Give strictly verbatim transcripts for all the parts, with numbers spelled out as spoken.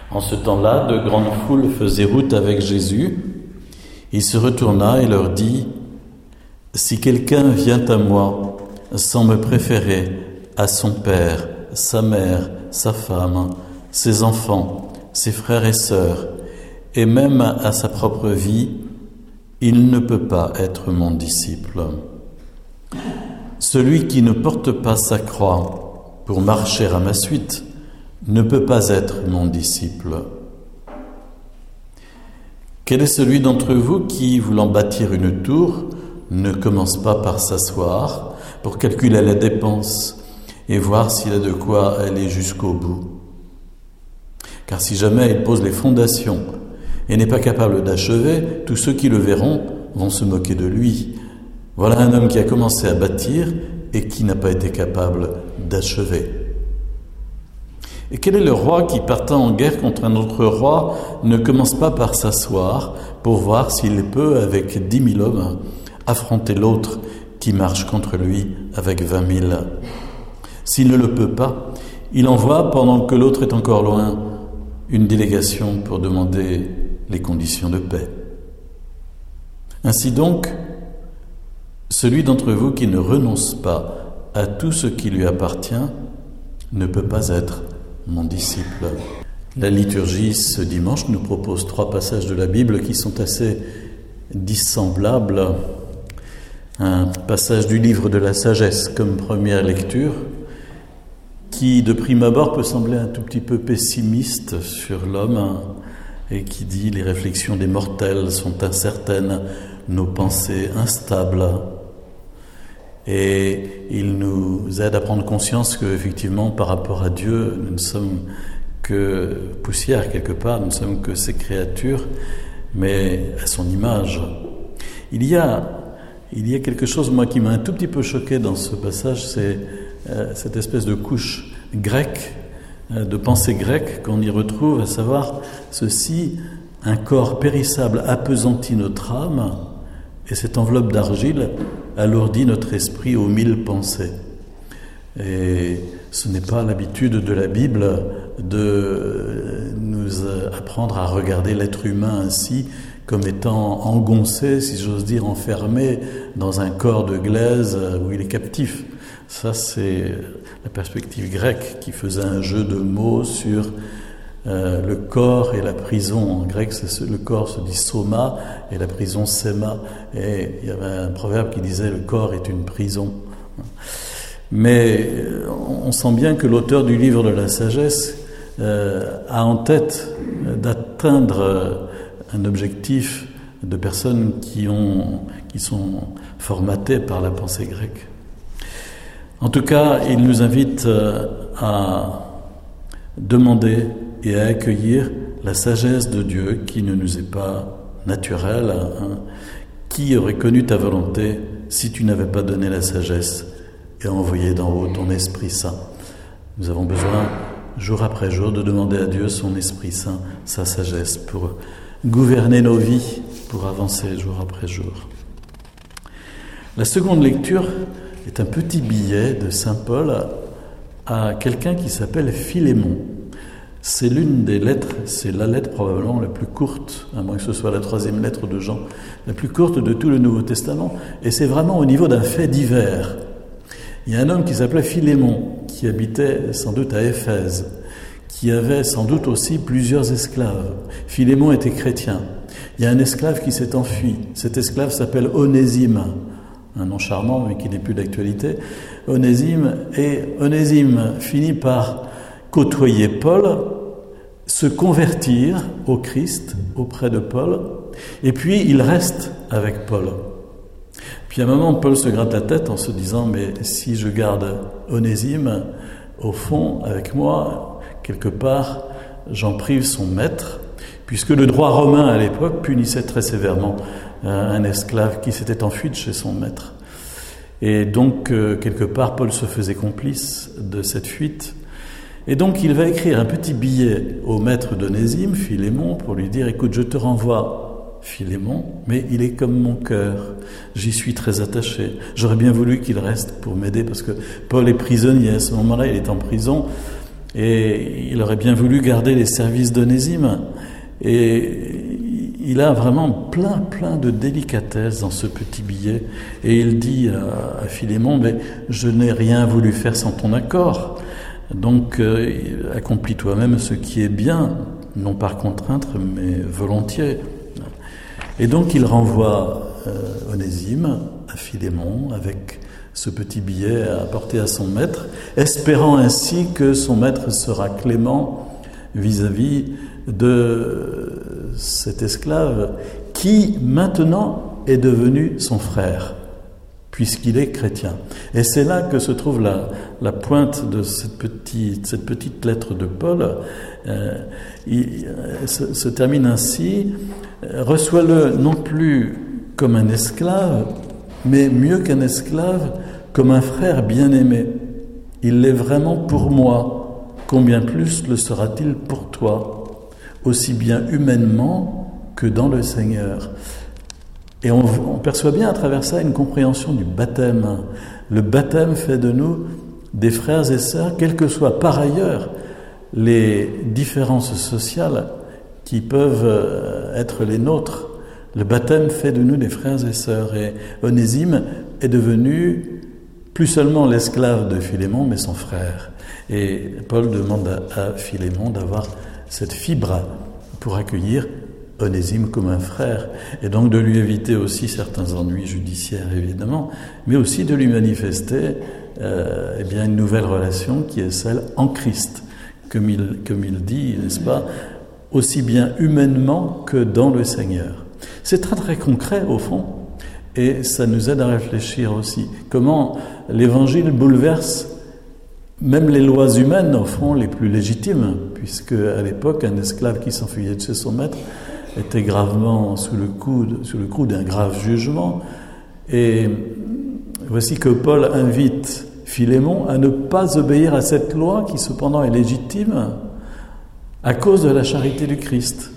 En ce temps-là, de grandes foules faisaient route avec Jésus. Il se retourna et leur dit : « Si quelqu'un vient à moi sans me préférer à son père, sa mère, sa femme, ses enfants, ses frères et sœurs, et même à sa propre vie, il ne peut pas être mon disciple. Celui qui ne porte pas sa croix pour marcher à ma suite ne peut pas être mon disciple. Quel est celui d'entre vous qui, voulant bâtir une tour, ne commence pas par s'asseoir pour calculer les dépenses et voir s'il a de quoi aller jusqu'au bout ? Car si jamais il pose les fondations et n'est pas capable d'achever, tous ceux qui le verront vont se moquer de lui. Voilà un homme qui a commencé à bâtir et qui n'a pas été capable d'achever. Et quel est le roi qui, partant en guerre contre un autre roi, ne commence pas par s'asseoir pour voir s'il peut, avec dix mille hommes, affronter l'autre qui marche contre lui avec vingt mille ? S'il ne le peut pas, il envoie, pendant que l'autre est encore loin, une délégation pour demander les conditions de paix. Ainsi donc, celui d'entre vous qui ne renonce pas à tout ce qui lui appartient ne peut pas être mon disciple. La liturgie ce dimanche nous propose trois passages de la Bible qui sont assez dissemblables. Un passage du livre de la sagesse comme première lecture, qui de prime abord peut sembler un tout petit peu pessimiste sur l'homme et qui dit « Les réflexions des mortels sont incertaines, nos pensées instables ». Et il nous aide à prendre conscience qu'effectivement, par rapport à Dieu, nous ne sommes que poussière quelque part, nous ne sommes que ces créatures, mais à son image. Il y a, il y a quelque chose, moi, qui m'a un tout petit peu choqué dans ce passage, c'est euh, cette espèce de couche grecque, euh, de pensée grecque qu'on y retrouve, à savoir ceci: un corps périssable appesantit notre âme, et cette enveloppe d'argile alourdit notre esprit aux mille pensées. Et ce n'est pas l'habitude de la Bible de nous apprendre à regarder l'être humain ainsi, comme étant engoncé, si j'ose dire, enfermé dans un corps de glaise où il est captif. Ça, c'est la perspective grecque qui faisait un jeu de mots sur Euh, le corps et la prison. En grec, c'est, le corps se dit soma et la prison sema. Et il y avait un proverbe qui disait le corps est une prison. Mais on sent bien que l'auteur du livre de la sagesse euh, a en tête d'atteindre un objectif de personnes qui, ont, qui sont formatées par la pensée grecque. En tout cas, il nous invite à demander et à accueillir la sagesse de Dieu qui ne nous est pas naturelle. Hein. Qui aurait connu ta volonté si tu n'avais pas donné la sagesse et envoyé d'en haut ton Esprit Saint ? Nous avons besoin, jour après jour, de demander à Dieu son Esprit Saint, sa sagesse, pour gouverner nos vies, pour avancer jour après jour. La seconde lecture est un petit billet de saint Paul à quelqu'un qui s'appelle Philémon. C'est l'une des lettres, c'est la lettre probablement la plus courte, à moins que ce soit la troisième lettre de Jean, la plus courte de tout le Nouveau Testament, et c'est vraiment au niveau d'un fait divers. Il y a un homme qui s'appelait Philémon, qui habitait sans doute à Éphèse, qui avait sans doute aussi plusieurs esclaves. Philémon était chrétien. Il y a un esclave qui s'est enfui. Cet esclave s'appelle Onésime, un nom charmant mais qui n'est plus d'actualité. Onésime, et Onésime finit par côtoyer Paul, se convertir au Christ auprès de Paul, et puis il reste avec Paul. Puis à un moment, Paul se gratte la tête en se disant « Mais si je garde Onésime, au fond, avec moi, quelque part, j'en prive son maître, puisque le droit romain à l'époque punissait très sévèrement un esclave qui s'était enfui de chez son maître. Et donc, quelque part, Paul se faisait complice de cette fuite. Et donc, il va écrire un petit billet au maître d'Onésime, Philémon, pour lui dire « Écoute, je te renvoie Philémon, mais il est comme mon cœur. J'y suis très attaché. J'aurais bien voulu qu'il reste pour m'aider, parce que Paul est prisonnier. À ce moment-là, il est en prison. Et il aurait bien voulu garder les services d'Onésime. Et il a vraiment plein, plein de délicatesse dans ce petit billet. Et il dit à, à Philémon, mais je n'ai rien voulu faire sans ton accord. Donc, euh, accomplis toi-même ce qui est bien, non par contrainte, mais volontiers. Et donc, il renvoie euh, Onésime à Philémon avec ce petit billet à apporter à son maître, espérant ainsi que son maître sera clément vis-à-vis de cet esclave qui, maintenant, est devenu son frère, puisqu'il est chrétien. Et c'est là que se trouve la, la pointe de cette petite, cette petite lettre de Paul. Euh, il se, se termine ainsi, « Reçois-le non plus comme un esclave, mais mieux qu'un esclave, comme un frère bien-aimé. Il l'est vraiment pour moi, combien plus le sera-t-il pour toi, aussi bien humainement que dans le Seigneur. » Et on, on perçoit bien à travers ça une compréhension du baptême. Le baptême fait de nous des frères et sœurs, quelles que soient par ailleurs les différences sociales qui peuvent être les nôtres. Le baptême fait de nous des frères et sœurs. Et Onésime est devenu plus seulement l'esclave de Philémon, mais son frère. Et Paul demande à, à Philémon d'avoir cette fibre pour accueillir Onésime comme un frère, et donc de lui éviter aussi certains ennuis judiciaires évidemment, mais aussi de lui manifester euh, eh bien une nouvelle relation qui est celle en Christ, comme il, comme il dit, n'est-ce pas, aussi bien humainement que dans le Seigneur. C'est très très concret au fond, et ça nous aide à réfléchir aussi. Comment l'Évangile bouleverse même les lois humaines, au fond, les plus légitimes, puisque à l'époque, un esclave qui s'enfuyait de chez son maître était gravement sous le coup, sous le coup d'un grave jugement. Et voici que Paul invite Philémon à ne pas obéir à cette loi qui cependant est légitime à cause de la charité du Christ.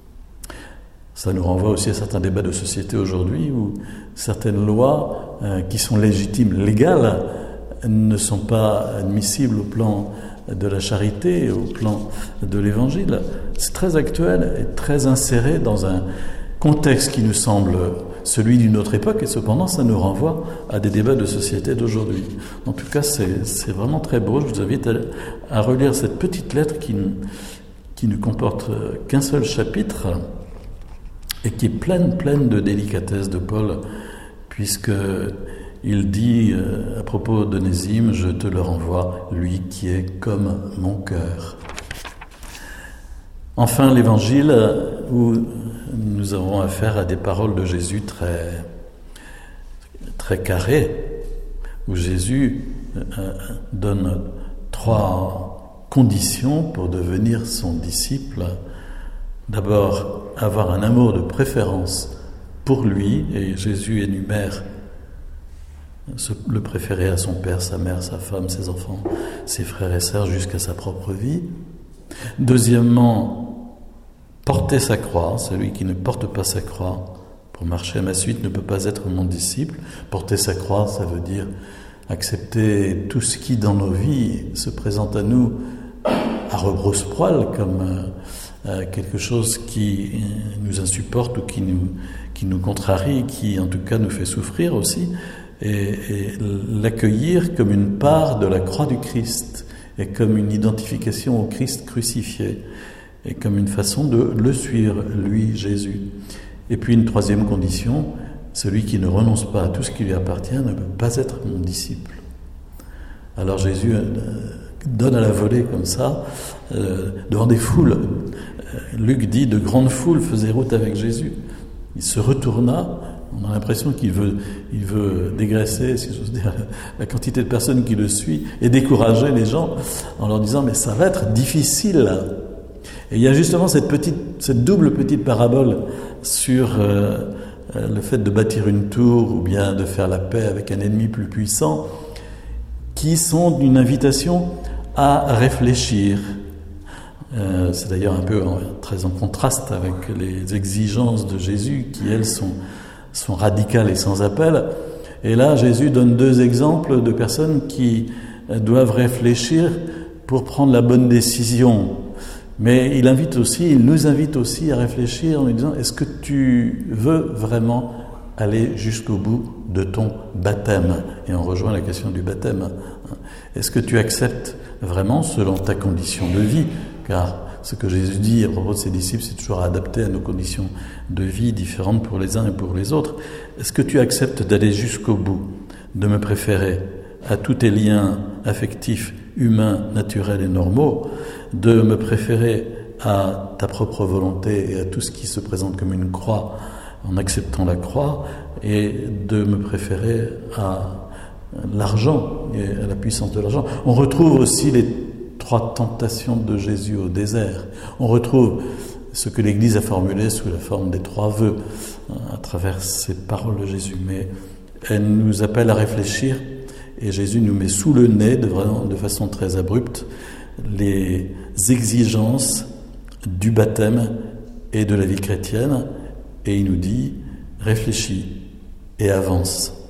Ça nous renvoie aussi à certains débats de société aujourd'hui où certaines lois euh, qui sont légitimes, légales, ne sont pas admissibles au plan de la charité, au plan de l'Évangile. C'est très actuel et très inséré dans un contexte qui nous semble celui d'une autre époque, et cependant ça nous renvoie à des débats de société d'aujourd'hui. En tout cas, c'est, c'est vraiment très beau. Je vous invite à, à relire cette petite lettre qui, qui ne comporte qu'un seul chapitre et qui est pleine, pleine de délicatesse de Paul, puisque il dit euh, à propos d'Onésime, je te le renvoie, lui qui est comme mon cœur. Enfin, l'Évangile, où nous avons affaire à des paroles de Jésus très, très carrées, où Jésus euh, donne trois conditions pour devenir son disciple. D'abord, avoir un amour de préférence pour lui, et Jésus énumère le préférer à son père, sa mère, sa femme, ses enfants, ses frères et sœurs, jusqu'à sa propre vie. Deuxièmement, porter sa croix. Celui qui ne porte pas sa croix pour marcher à ma suite ne peut pas être mon disciple. Porter sa croix, ça veut dire accepter tout ce qui dans nos vies se présente à nous à rebrousse-poil, comme euh, quelque chose qui nous insupporte ou qui nous, qui nous contrarie, qui en tout cas nous fait souffrir aussi. Et, et l'accueillir comme une part de la croix du Christ et comme une identification au Christ crucifié et comme une façon de le suivre, lui, Jésus. Et puis une troisième condition, celui qui ne renonce pas à tout ce qui lui appartient ne peut pas être mon disciple. Alors Jésus donne à la volée comme ça, euh, devant des foules. Luc dit, de grandes foules faisaient route avec Jésus. Il se retourna. On a l'impression qu'il veut, il veut dégraisser, si j'ose dire, la quantité de personnes qui le suivent et décourager les gens en leur disant « mais ça va être difficile ». Et il y a justement cette petite, cette double petite parabole sur euh, le fait de bâtir une tour ou bien de faire la paix avec un ennemi plus puissant, qui sont une invitation à réfléchir. Euh, c'est d'ailleurs un peu en, très en contraste avec les exigences de Jésus qui, elles, sont sont radicales et sans appel. Et là, Jésus donne deux exemples de personnes qui doivent réfléchir pour prendre la bonne décision. Mais il invite aussi, il nous invite aussi à réfléchir en nous disant, est-ce que tu veux vraiment aller jusqu'au bout de ton baptême? Et on rejoint la question du baptême. Est-ce que tu acceptes vraiment selon ta condition de vie? Car ce que Jésus dit à propos de ses disciples, c'est toujours adapté à nos conditions de vie différentes pour les uns et pour les autres. Est-ce que tu acceptes d'aller jusqu'au bout, de me préférer à tous tes liens affectifs, humains, naturels et normaux, de me préférer à ta propre volonté et à tout ce qui se présente comme une croix, en acceptant la croix, et de me préférer à l'argent et à la puissance de l'argent. On retrouve aussi les trois tentations de Jésus au désert. On retrouve ce que l'Église a formulé sous la forme des trois vœux à travers ces paroles de Jésus. Mais elle nous appelle à réfléchir et Jésus nous met sous le nez de, vraiment, de façon très abrupte les exigences du baptême et de la vie chrétienne et il nous dit réfléchis et avance.